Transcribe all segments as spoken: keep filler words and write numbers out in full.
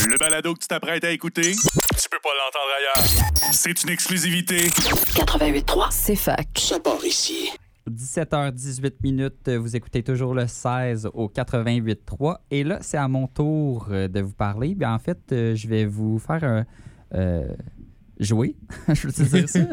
Le balado que tu t'apprêtes à écouter, tu peux pas l'entendre ailleurs. C'est une exclusivité. quatre-vingt-huit trois, C'est fac. ça part ici. dix-sept heures dix-huit minutes, vous écoutez toujours le seize au quatre-vingt-huit trois. Et là, c'est à mon tour de vous parler. Bien, en fait, je vais vous faire un... Euh, jouer, je veux dire ça.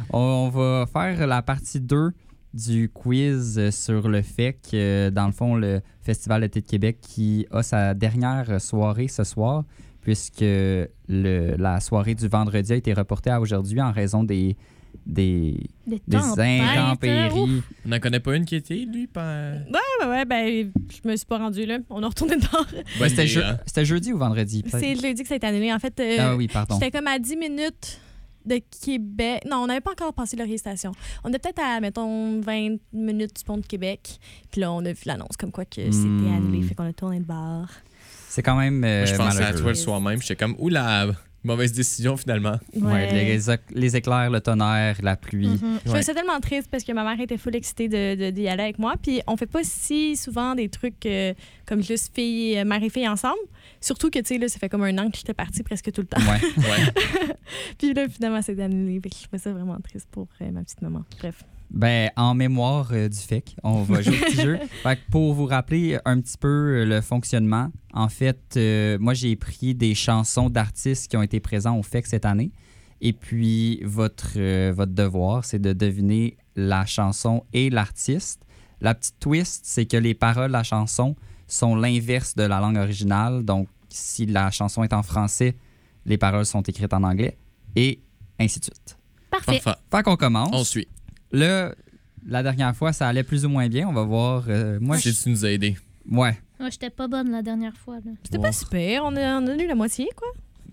On va faire la partie deux du quiz sur le F E C, dans le fond, le Festival d'été de Québec qui a sa dernière soirée ce soir, puisque le, la soirée du vendredi a été reportée à aujourd'hui en raison des, des, Des, des tempêtes, intempéries. On n'en connaît pas une qui était, lui, par... Ouais, ouais, ouais, ben, je me suis pas rendue là. On a retourné dehors. Ouais, c'était, je, c'était jeudi ou vendredi? peut-être? C'est jeudi que ça a été annulé. En fait, euh, Ah oui, pardon. j'étais comme à dix minutes de Québec. Non, on n'avait pas encore passé l'orientation. On était peut-être à, mettons, vingt minutes du pont de Québec. Puis là, on a vu l'annonce comme quoi que c'était Mm. annulé. Fait qu'on a tourné de bar. C'est quand même euh, Moi, je pensais à malheureux. toi le soir même. J'étais comme, oula, mauvaise décision finalement. Ouais, les, les éclairs, le tonnerre, la pluie. Mm-hmm. Je trouvais Ouais. ça tellement triste parce que ma mère était full excitée de, de, d'y aller avec moi. Puis on fait pas si souvent des trucs euh, comme juste fille, mère et fille ensemble. Surtout que, tu sais, là, ça fait comme un an que j'étais partie presque tout le temps. Ouais. Ouais. Puis là, finalement, c'est annulé. Fait que je trouvais ça vraiment triste pour euh, ma petite maman. Bref. Ben, en mémoire euh, du F E C, on va jouer au petit jeu. Fait que pour vous rappeler un petit peu euh, le fonctionnement, en fait, euh, moi, j'ai pris des chansons d'artistes qui ont été présents au F E C cette année. Et puis, votre, euh, votre devoir, c'est de deviner la chanson et l'artiste. La petite twist, c'est que les paroles de la chanson sont l'inverse de la langue originale. Donc, si la chanson est en français, les paroles sont écrites en anglais et ainsi de suite. Parfait. Parfait. Fait qu'on commence. On suit. Là, la dernière fois, ça allait plus ou moins bien. On va voir. euh, moi, Si je... tu nous as aidés. Ouais. Moi, j'étais pas bonne la dernière fois. Là. C'était Oh. pas super. On a, on a eu la moitié, quoi.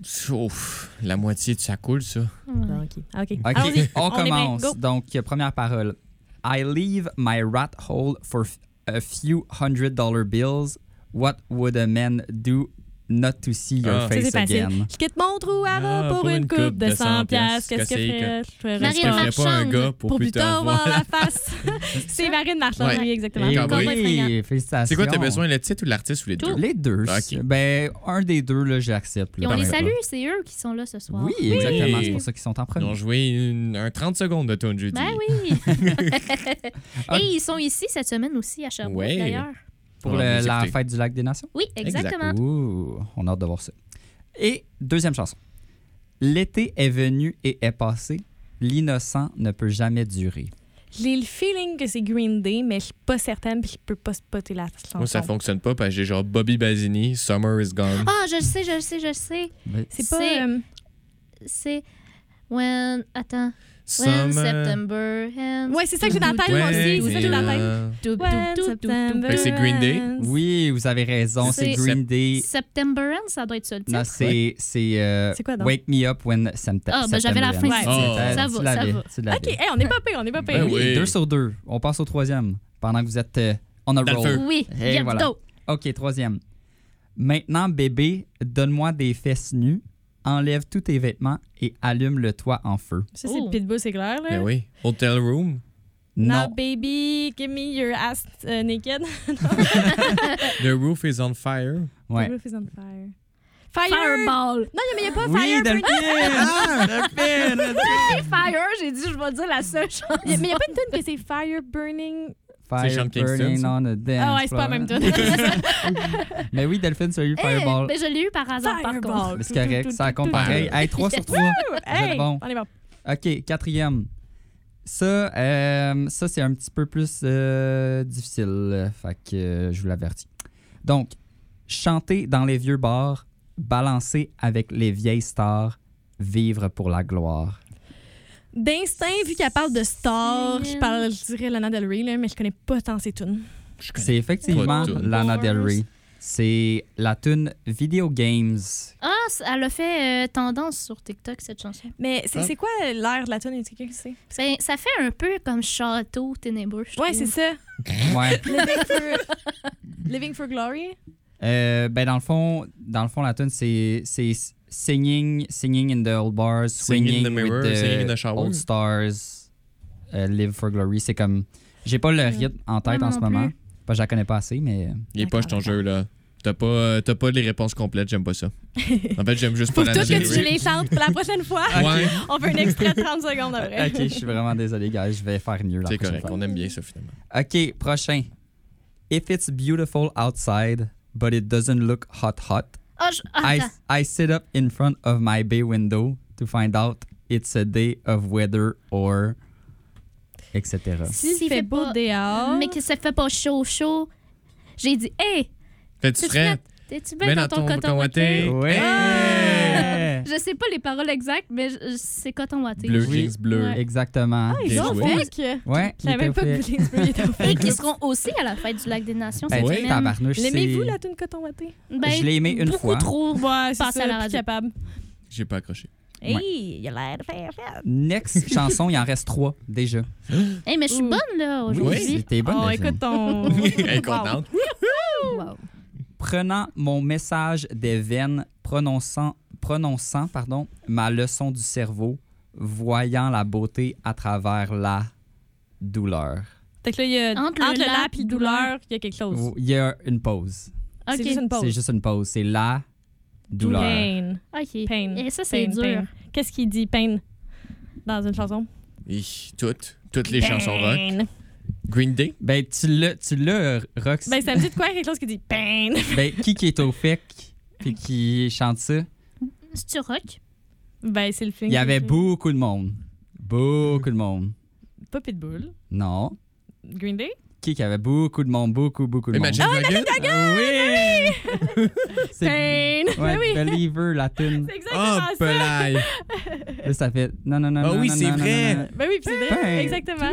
Ouf, la moitié de ça coule, ça. Ah, OK. Ah, OK. OK, Allons-y. on, On est bien. commence. Go. Donc, euh, première parole. I leave my rat hole for f- a few hundred dollar bills. What would a man do not to see your Ah. Ça, face c'est facile. again? Je quitte mon trou à Ah, ros pour une coupe de cent piastres. Qu'est-ce que c'est ferais je ferais Est-ce ça? que ferait pas un gars pour, Pour plus tard voir? la face. C'est Marine Marchand, Ouais. oui, exactement. Et Ah, Cowboy oui. fringant. oui, félicitations. C'est quoi, t'as besoin, le titre ou l'artiste ou les deux? Les deux. Ok. Ben, un des deux, là, j'accepte. Et là, on les ben, salue, c'est eux qui sont là ce soir. Oui, exactement. C'est pour ça qu'ils sont en Ils premier. ont joué une- un trente secondes de tune jeudi. Ben oui. Ah. Et ils sont ici cette semaine aussi à Sherbrooke, Ouais. d'ailleurs. Pour On le- va les la écouter. fête du lac des Nations? Oui, exactement. Ouh, on a hâte de voir ça. Et deuxième chanson. L'été est venu et est passé. L'innocent ne peut jamais durer. J'ai le feeling que c'est Green Day, mais je suis pas certaine puis je peux pas spotter la chanson. Moi, ça fonctionne pas parce que j'ai genre Bobby Basini, Summer is Gone. Ah, je le sais, je le sais, je le sais. Ben, C'est pas... C'est- euh, C'est when attends Summer. when September ends. Ouais, c'est ça que j'ai dans la tête, moi aussi. Ouais, C'est ça que j'ai dans la tête. euh, Doub, When doub, doub, doub, doub. September Fait que c'est Green Day? ends. Oui, vous avez raison. C'est C'est- Green Day. September ends, ça doit être ça le titre. Non, c'est c'est euh, C'est quoi donc? Wake Me Up When September. Ah, ben, j'avais la fin Ouais. du Oh. titre. Ça Tu va, ça l'avais, va. tu l'avais. OK, hey, on n'est pas pire, on n'est pas pire. Ben oui. Deux sur deux. On passe au troisième pendant que vous êtes euh, on a Dans le roll. feu. Oui, Et let's voilà. go. OK, troisième. Maintenant, bébé, donne-moi des fesses nues, enlève tous tes vêtements et allume le toit en feu. Ça, c'est Oh. le Pitbull, c'est clair, là. Ben oui. Hotel Room. Now, Non. baby, give me your ass uh, naked. The Roof is on Fire. Ouais. The roof is on fire. Fire! Fireball. Non, mais il n'y a pas Oui, fire. burning. Delphine! Ah, Delphine! Delphine! Fire, j'ai dit, je vais dire la seule chose. Y a- Mais il n'y a pas une tune que c'est Fire Burning. Fire Sean Kingston, burning ça? on a dance Ah ouais, c'est pas la même floor. tune. Mais oui, Delphine, tu as eu Fireball. Mais je l'ai eu par hasard, par contre. Fireball. C'est correct, ça compte pareil. Hey, trois sur trois. Hey, êtes bon. on est bon. OK, quatrième. Ça, euh, ça c'est un petit peu plus euh, difficile. euh, Fait que euh, je vous l'avertis. Donc, chanter dans les vieux bars, balancer avec les vieilles stars, vivre pour la gloire. D'instinct, vu qu'elle parle de star, Céline. je parle, je dirais Lana Del Rey, là, mais je connais pas tant ses tunes. Je connais C'est effectivement pas de tune. Lana Del Rey. C'est la tune Video Games. Ah, c- elle a fait euh, tendance sur TikTok, cette chanson. Mais c'est Ah. c'est quoi l'air de la tune? Est-ce que quelqu'un qui sait? Ben, ça fait un peu comme château ténébreux, je Ouais, trouve. c'est ça. Ouais. Living for, Living for Glory. Euh, ben dans le fond, dans le fond, la tune c'est c'est singing, singing in the old bars, Singing swinging in the mirror, with the singing in the shower. old stars, euh, live for glory. C'est comme, j'ai pas le rythme en tête Ouais, moi en ce non moment, plus. parce que je la connais pas assez, mais Il est poche ton jeu, là. T'as pas, euh, t'as pas les réponses complètes, j'aime pas ça. En fait, j'aime juste Faut pas tout la que tu nager. les chantes pour la prochaine fois. Ouais, On fait un extrait de trente secondes après. Ok, je suis vraiment désolé, guys. Je vais faire mieux la c'est prochaine correct. fois. On aime bien ça, finalement. Ok, prochain. If it's beautiful outside, but it doesn't look hot hot, Oh, je... ah, I, attends. I sit up in front of my bay window to find out it's a day of weather or et cetera. S'il S'il fait fait beau pas- dehors. Mais que ça fait pas chaud, chaud. J'ai dit, hey, Fais-tu t'es-tu frais? prête? T'es-tu bien Ben dans ton coton watté? Ouais! Je sais pas les paroles exactes, mais je- je- c'est coton watté. Bleu, Oui. jeans bleu. Ouais. Exactement. Ah, ils Bien sont joué. fake. Ouais, Je savais il même était pas que fait. Britney Spears était au Et fake. qui seront aussi à la fête du Lac des Nations Ben, cette Ouais. semaine. tabarnouche, L'aimez-vous, c'est- la tune coton watté? Ben, Je l'ai aimé une beaucoup fois. trop. Ouais, c'est Passer ça, à la plus radio. capable. J'ai pas accroché. Hey, il a l'air de faire fête. Next chanson, il en reste trois déjà. Hey, mais je suis Ouh. bonne, là, aujourd'hui. C'était bonne. Oh, déjà. écoute ton... Elle est contente. Wow. Prenant mon message des veines, prononçant, prononçant pardon, ma leçon du cerveau, voyant la beauté à travers la douleur. Fait que là, il y a... Entre Entre, le le la lap et puis le douleur, il y a quelque chose. Il y a une pause. C'est OK. juste une pause. C'est juste une pause. C'est la douleur. Pain. OK. Pain. Et ça, c'est Pain, dur. pain. Qu'est-ce qu'il dit, pain, dans une chanson? Hi, Toutes. Toutes les chansons rock. Pain. Green Day. Ben, tu l'as, tu l'as, Rox. Ben, ça me dit de quoi? Quelque chose qui dit pain. Ben, qui qui est au F E C puis qui chante ça? C'est-tu rock? Ben, c'est le film. Il y avait que- beaucoup de monde. Beaucoup de monde. Pas Pitbull. Non. Green Day? Qui qui avait beaucoup de monde, beaucoup, beaucoup de monde. Imagine Dragon. Ah oui! C'est Pain. ouais, Ben oui. Believer, la tune. C'est exactement Oh, ça. pelaille. Là, ça fait... Non, non, non, Ah non, oui, non, c'est non, vrai. non, non, Ben oui, puis c'est Pain. exactement.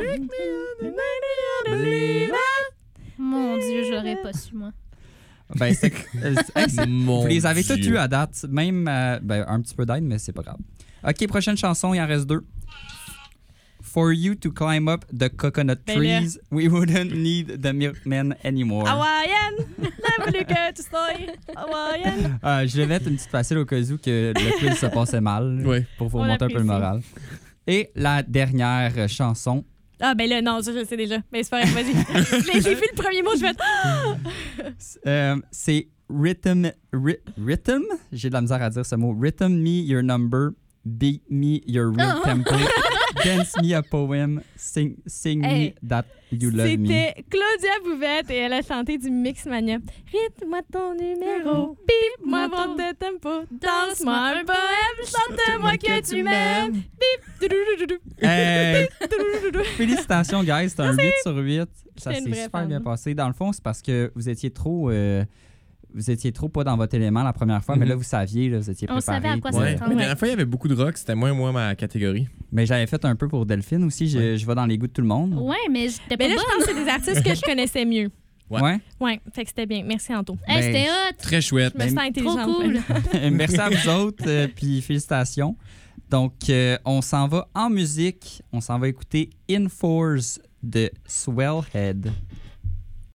Mon Dieu, je l'aurais pas su, moi. non. Ben, c'est... euh, c'est- hey, c'est- Mon Vous les avez Dieu. toutes eues à date. Même euh, ben, un petit peu d'aide, mais c'est pas grave. OK, prochaine chanson, il en reste deux. For you to climb up the coconut Ben là. trees, we wouldn't need the milkmen anymore. Hawaiian. N'a voulu que tu sois Hawaiian. Euh, je vais mettre une petite facile au cas où que le quiz se passait mal, Ouais. pour vous On remonter un peu le l'apprécie. moral. Et la dernière euh, chanson, Ah, ben là, non, ça, je le sais déjà. Mais c'est pas grave, vas-y. J'ai j'ai vu le premier mot, je vais être... euh, c'est Rhythm... ry- Rhythm? J'ai de la misère à dire ce mot. Rhythm me your number, beat me your real tempo, dance me a poem, sing, sing Hey, me that you love me. C'était Claudia Bouvette et elle a chanté du Mixmania. Rythme-moi ton numéro, bip-moi ton tempo, danse-moi un poème, chante-moi que tu m'aimes, bip, doudoudoudoudou, Hey, doudoudoudoudou. félicitations, guys. C'est un huit sur huit. Ça J'étais une s'est vraie super fan. bien passé. Dans le fond, c'est parce que vous étiez trop... euh, vous étiez trop pas dans votre élément la première fois, mais Mhm. là, vous saviez, là, vous étiez On préparé. savait à quoi puis, Ouais. s'attendre. Mais la Ouais. dernière fois, il y avait beaucoup de rock. C'était moins, moi, ma catégorie. Mais j'avais fait un peu pour Delphine aussi. Je, Ouais. je vais dans les goûts de tout le monde. Ouais, mais j'étais pas Mais là, je bonne. pense que c'est des artistes que je connaissais mieux. Ouais. Ouais. Ouais, fait que c'était bien. Merci, Anto. Hey, Ben, c'était hot. Très chouette. Je me sens Ben, intelligente. Trop cool. Merci à vous autres, euh, puis félicitations. Donc, euh, on s'en va en musique. On s'en va écouter In Force de Swellhead.